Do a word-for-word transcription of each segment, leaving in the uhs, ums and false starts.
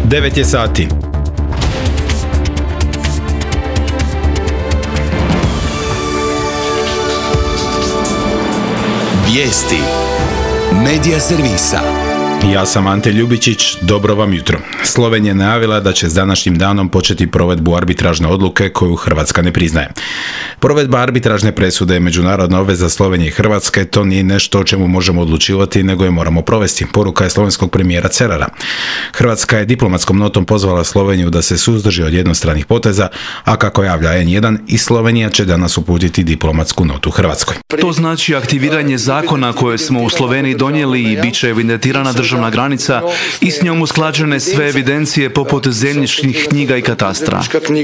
devet je sati. Vijesti Medija servisa. Ja sam Ante Ljubičić, dobro vam jutro. Slovenija je najavila da će s današnjim danom početi provedbu arbitražne odluke koju Hrvatska ne priznaje. Provedba arbitražne presude je međunarodna obveza Slovenije i Hrvatske, to nije nešto o čemu možemo odlučivati, nego je moramo provesti, poruka je slovenskog premijera Cerara. Hrvatska je diplomatskom notom pozvala Sloveniju da se suzdrži od jednostranih poteza, a kako javlja en jedan, i Slovenija će danas uputiti diplomatsku notu Hrvatskoj. To znači aktiviranje zakona koje smo u Sloveniji donijeli i bit će evidentirana državna granica i s njom usklađene sve evidencije poput zemljišnih knjiga i katastra.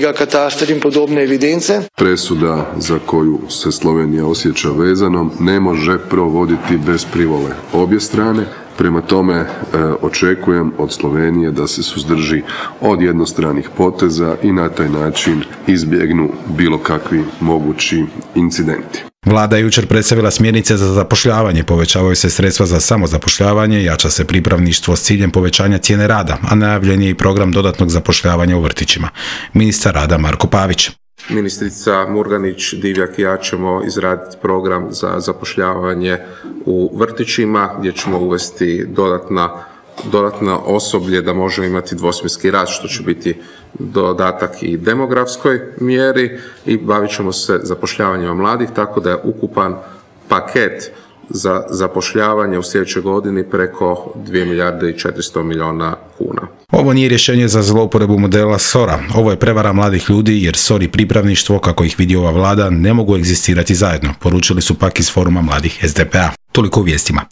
Presuda za koju se Slovenija osjeća vezanom ne može provoditi bez privole obje strane. Prema tome e, očekujem od Slovenije da se suzdrži od jednostranih poteza i na taj način izbjegnu bilo kakvi mogući incidenti. Vlada je jučer predstavila smjernice za zapošljavanje, povećavaju se sredstva za samozapošljavanje, jača se pripravništvo s ciljem povećanja cijene rada, a najavljen je i program dodatnog zapošljavanja u vrtićima. Ministar rada Marko Pavić. Ministrica Murganić, Divjak i ja ćemo izraditi program za zapošljavanje u vrtićima gdje ćemo uvesti dodatna, dodatna osoblje da možemo imati dvosmjenski rad, što će biti dodatak i demografskoj mjeri, i bavit ćemo se zapošljavanjima mladih, tako da je ukupan paket za zapošljavanje u sljedećoj godini preko dvije milijarde i četiristo milijuna kuna. Ovo nije rješenje za zlouporabu modela S O R-a. Ovo je prevara mladih ljudi jer S O R i pripravništvo, kako ih vidi ova vlada, ne mogu egzistirati zajedno, poručili su pak iz foruma mladih S D P A. Toliko u vijestima.